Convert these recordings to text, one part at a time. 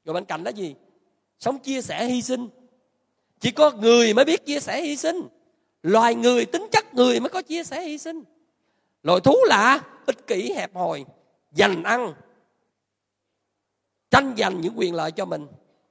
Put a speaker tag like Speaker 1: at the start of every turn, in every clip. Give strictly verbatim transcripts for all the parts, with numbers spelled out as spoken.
Speaker 1: Rồi bên cạnh đó gì? Sống chia sẻ hy sinh. Chỉ có người mới biết chia sẻ hy sinh. Loài người, tính chất người mới có chia sẻ hy sinh. Loài thú là ích kỷ hẹp hòi, giành ăn, tranh giành những quyền lợi cho mình.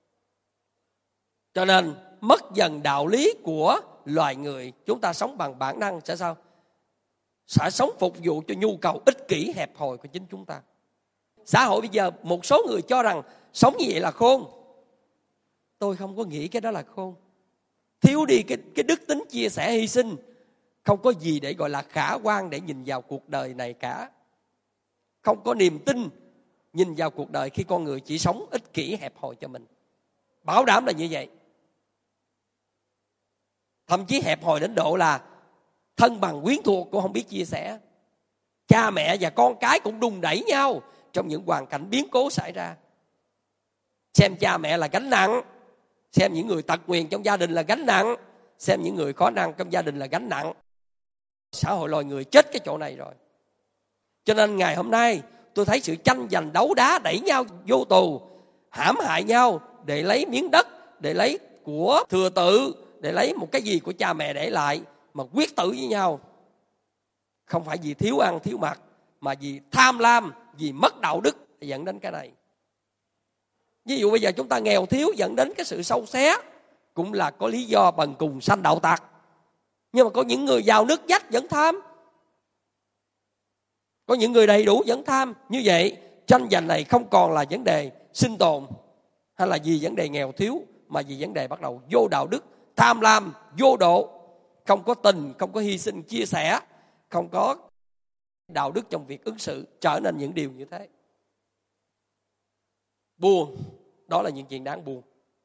Speaker 1: Cho nên mất dần đạo lý của loài người. Chúng ta sống bằng bản năng sẽ sao? Sẽ sống phục vụ cho nhu cầu ích kỷ hẹp hòi của chính chúng ta. Xã hội bây giờ một số người cho rằng sống như vậy là khôn. Tôi không có nghĩ cái đó là khôn. Thiếu đi cái, cái đức tính chia sẻ hy sinh. Không có gì để gọi là khả quan để nhìn vào cuộc đời này cả. Không có niềm tin nhìn vào cuộc đời khi con người chỉ sống ích kỷ hẹp hòi cho mình. Bảo đảm là như vậy. Thậm chí hẹp hòi đến độ là thân bằng quyến thuộc cũng không biết chia sẻ. Cha mẹ và con cái cũng đùn đẩy nhau trong những hoàn cảnh biến cố xảy ra. Xem cha mẹ là gánh nặng, xem những người tật nguyền trong gia đình là gánh nặng, xem những người khó năng trong gia đình là gánh nặng. Xã hội loài người chết cái chỗ này rồi. Cho nên ngày hôm nay tôi thấy sự tranh giành đấu đá, đẩy nhau vô tù, hãm hại nhau để lấy miếng đất, để lấy của thừa tự, để lấy một cái gì của cha mẹ để lại mà quyết tử với nhau. Không phải vì thiếu ăn thiếu mặc, mà vì tham lam, vì mất đạo đức dẫn đến cái này. Ví dụ bây giờ chúng ta nghèo thiếu dẫn đến cái sự sâu xé, cũng là có lý do bần cùng sanh đạo tặc. Nhưng mà có những người giàu nước dách vẫn tham, có những người đầy đủ vẫn tham. Như vậy tranh giành này không còn là vấn đề sinh tồn hay là vì vấn đề nghèo thiếu, mà vì vấn đề bắt đầu vô đạo đức, tham lam, vô độ, không có tình, không có hy sinh chia sẻ, không có đạo đức trong việc ứng xử, trở nên những điều như thế. Buồn, đó là những chuyện đáng buồn.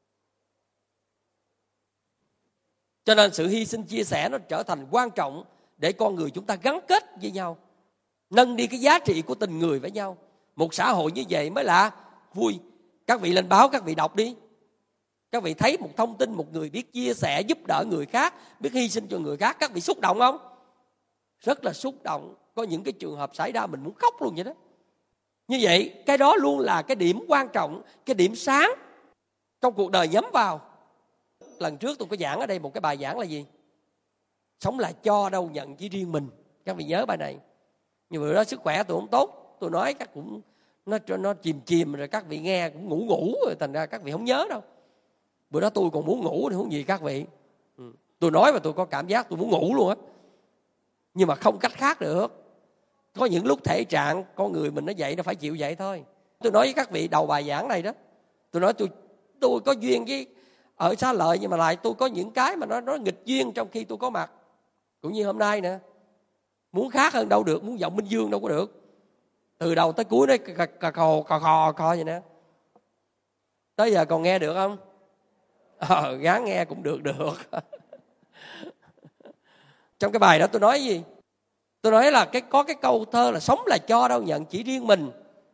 Speaker 1: Cho nên sự hy sinh chia sẻ nó trở thành quan trọng để con người chúng ta gắn kết với nhau, nâng đi cái giá trị của tình người với nhau. Một xã hội như vậy mới là vui. Các vị lên báo, các vị đọc đi. Các vị thấy một thông tin, một người biết chia sẻ, giúp đỡ người khác, biết hy sinh cho người khác, các vị xúc động không? Rất là xúc động. Có những cái trường hợp xảy ra mình muốn khóc luôn vậy đó. Như vậy, cái đó luôn là cái điểm quan trọng, cái điểm sáng trong cuộc đời nhắm vào. Lần trước tôi có giảng ở đây một cái bài giảng là gì? Sống là cho đâu nhận chỉ riêng mình. Các vị nhớ bài này. Nhưng mà đó sức khỏe tôi không tốt. Tôi nói các cũng nó, nó chìm chìm rồi các vị nghe cũng ngủ ngủ rồi. Thành ra các vị không nhớ đâu. Bữa đó tôi còn muốn ngủ thì không gì các vị. Ừ. Tôi nói mà tôi có cảm giác tôi muốn ngủ luôn á. Nhưng mà không cách khác được. Có những lúc thể trạng con người mình nó vậy, nó phải chịu vậy thôi. Tôi nói với các vị đầu bài giảng này đó. Tôi nói tôi tôi có duyên với ở Xá Lợi, nhưng mà lại tôi có những cái mà nó, nó nghịch duyên trong khi tôi có mặt. Cũng như hôm nay nè. Muốn khác hơn đâu được, muốn giọng Minh Dương đâu có được. Từ đầu tới cuối nó cà, cà khò cà khò khò vậy nè. Tới giờ còn nghe được không? Ờ, gán nghe cũng được được. Trong cái bài đó tôi nói gì? Tôi nói là cái có cái câu thơ là sống là cho đâu nhận chỉ riêng mình.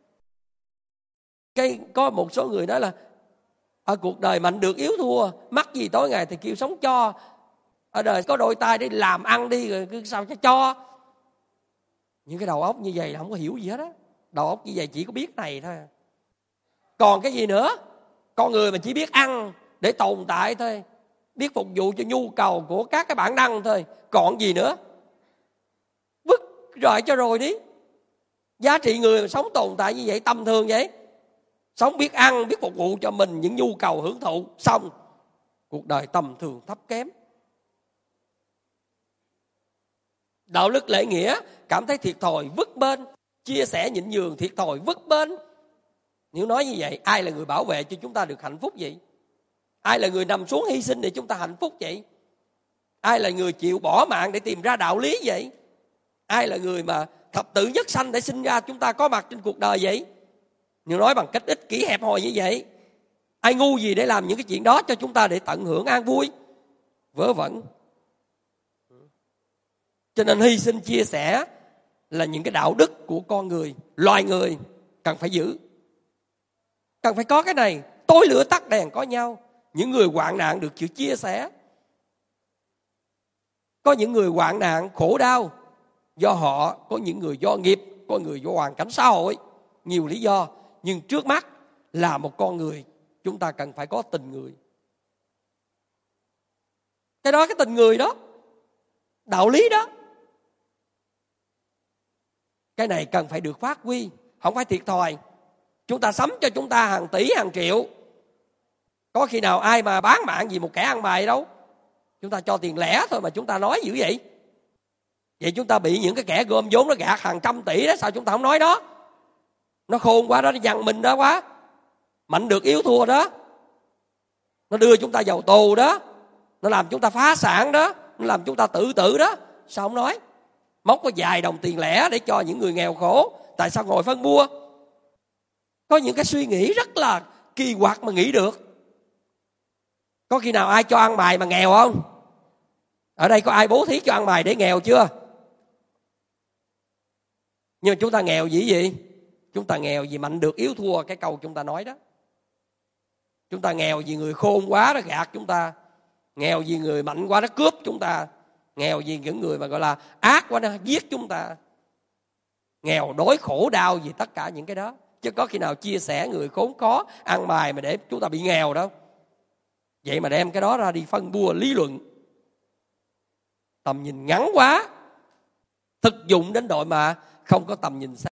Speaker 1: Cái có một số người nói là ở cuộc đời mạnh được yếu thua, mắc gì tối ngày thì kêu sống cho. Ở đời có đôi tay để làm ăn đi rồi cứ sao cho cho. Những cái đầu óc như vậy là không có hiểu gì hết á. Đầu óc như vậy chỉ có biết này thôi. Còn cái gì nữa? Con người mà chỉ biết ăn để tồn tại thôi, biết phục vụ cho nhu cầu của các cái bản năng thôi. Còn gì nữa? Vứt rồi cho rồi đi. Giá trị người mà sống tồn tại như vậy tầm thường vậy. Sống biết ăn, biết phục vụ cho mình những nhu cầu hưởng thụ, xong cuộc đời tầm thường thấp kém. Đạo đức lễ nghĩa cảm thấy thiệt thòi vứt bên, chia sẻ nhịn nhường thiệt thòi vứt bên. Nếu nói như vậy, ai là người bảo vệ cho chúng ta được hạnh phúc vậy? Ai là người nằm xuống hy sinh để chúng ta hạnh phúc vậy? Ai là người chịu bỏ mạng để tìm ra đạo lý vậy? Ai là người mà thập tự nhất sanh để sinh ra chúng ta có mặt trên cuộc đời vậy? Nếu nói bằng cách ích kỷ hẹp hòi như vậy, ai ngu gì để làm những cái chuyện đó cho chúng ta để tận hưởng an vui? Vớ vẩn. Cho nên hy sinh chia sẻ là những cái đạo đức của con người, loài người cần phải giữ. Cần phải có cái này, tối lửa tắt đèn có nhau. Những người hoạn nạn được chịu chia sẻ. Có những người hoạn nạn khổ đau do họ, có những người do nghiệp, có người do hoàn cảnh xã hội, nhiều lý do. Nhưng trước mắt là một con người chúng ta cần phải có tình người. Cái đó, cái tình người đó, đạo lý đó, cái này cần phải được phát huy, không phải thiệt thòi. Chúng ta sắm cho chúng ta hàng tỷ, hàng triệu. Có khi nào ai mà bán mạng gì một kẻ ăn mày đâu. Chúng ta cho tiền lẻ thôi mà chúng ta nói dữ vậy. Vậy chúng ta bị những cái kẻ gom vốn nó gạt hàng trăm tỷ đó, sao chúng ta không nói đó? Nó khôn quá đó, nó dằn mình đó quá. Mạnh được yếu thua đó. Nó đưa chúng ta vào tù đó. Nó làm chúng ta phá sản đó. Nó làm chúng ta tự tử đó. Sao không nói? Móc có vài đồng tiền lẻ để cho những người nghèo khổ. Tại sao ngồi phân bua? Có những cái suy nghĩ rất là kỳ quặc mà nghĩ được. Có khi nào ai cho ăn mày mà nghèo không? Ở đây có ai bố thí cho ăn mày để nghèo chưa? Nhưng mà chúng ta nghèo vì gì? Chúng ta nghèo vì mạnh được yếu thua, cái câu chúng ta nói đó. Chúng ta nghèo vì người khôn quá nó gạt chúng ta. Nghèo vì người mạnh quá nó cướp chúng ta. Nghèo vì những người mà gọi là ác quá nó giết chúng ta. Nghèo đói khổ đau vì tất cả những cái đó. Chứ có khi nào chia sẻ người khốn khó ăn mày mà để chúng ta bị nghèo đâu. Vậy mà đem cái đó ra đi phân bua lý luận, tầm nhìn ngắn quá, thực dụng đến độ mà không có tầm nhìn xa.